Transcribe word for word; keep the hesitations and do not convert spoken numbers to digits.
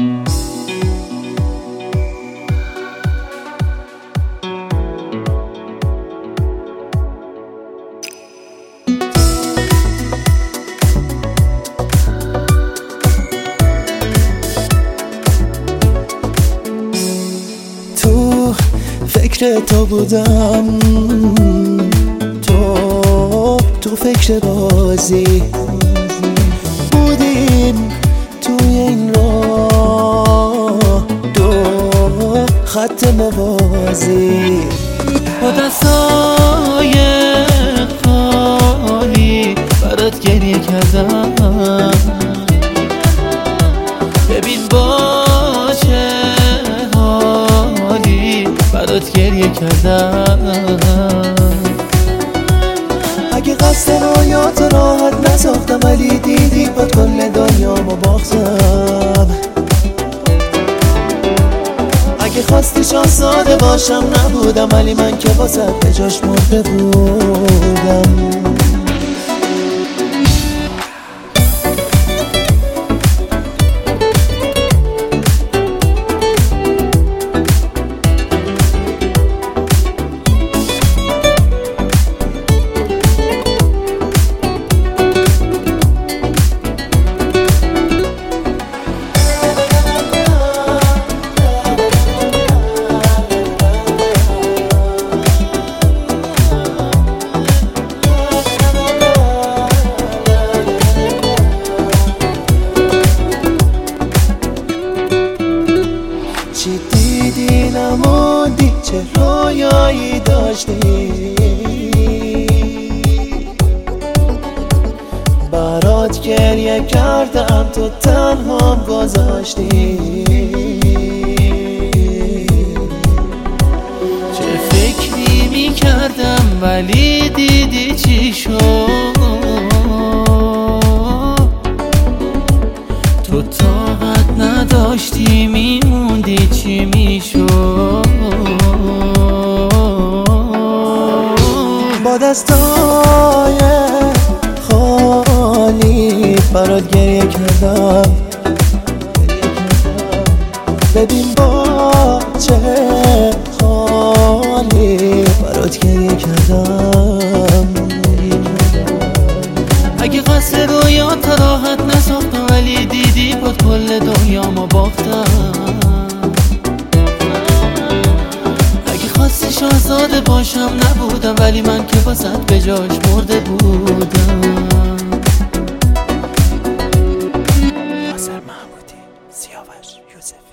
فکر تو بودم، تو تو فکر بازی بودیم توی این راه، دو خط موازی با دستای خالی برات گریه کردم. ببین با چه حالی برات گریه کردم. اگه قصد رویات راحت نساختم، ولی دیدی با کل دنیامو باختم. اگه خواستی شاهزاده باشم نبودم، ولی من که واسه به جاش مرده بودم. چی دیدی نموندی، چه رویایی داشتی، برات گریه کردم تو تنهام گذاشتی. چه فکری می کردم ولی دیدی چی شد، تو طاقت نداشتی میموندی چی میشد. با دستای خالی برات گریه کردم. ببین با چه حالی برات گریه کردم. اگه قصد رویات راحت نساختم، ولی دیدی با کل دنیامو باختم. اگه خواستی شاهزاده باشم نبودم، ولی من که واسه به جاش مرده بودم. ناصر محمودی، سیاوش یوسفی.